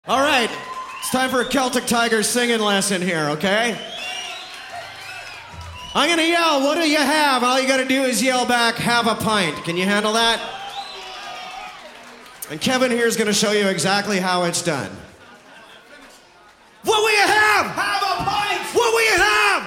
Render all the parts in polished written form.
All right, it's time for a Celtic Tiger singing lesson here, okay? I'm gonna yell, what do you have? All you gotta do is yell back, have a pint. Can you handle that? And Kevin here is gonna show you exactly how it's done. What will you have? Have a pint! What will you have?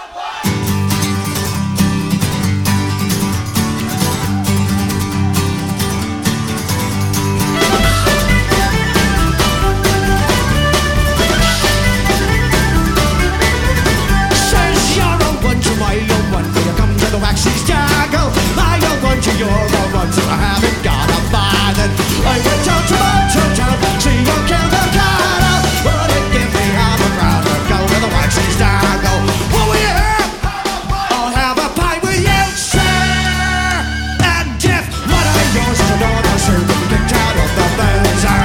The waxy's jaggle, I don't want you, you're a one, so I haven't got a buy. Then I went out to Mountain Town, see you kill the cattle. Would it give me half a crown to go to the waxy's jaggle? What will you have? I'll have a pie with you, sir. And if what I yours is another serve, we can out of the bazaar.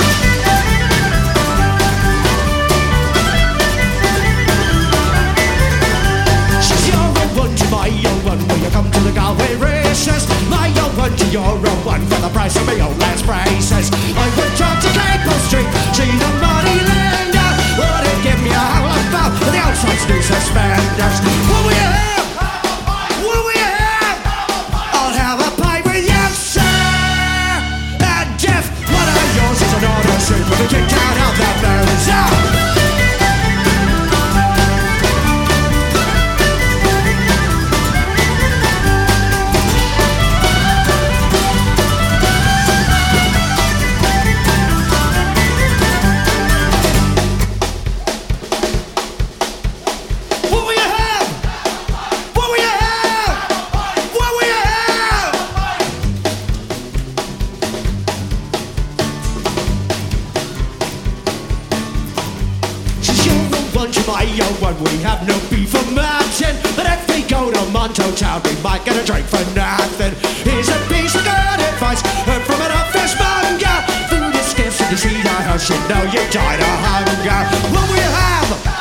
My young one, will you come to the Galway races? My young one to your own one for the price of my own last braces. I went up to Capel Street, see the money lender. Would it give me a howl about the outside's new suspenders? What will you have? What will you have? I'll have a pie with you, sir. And if one of yours is an order suit, we'll be kicked out of the bazaar. We have no beef or mountain, but if we go to Monto Town, we might get a drink for nothing. Here's a piece of good advice heard from an office monger. Food is scarce, and you see the house, you know you died of hunger. What will you have?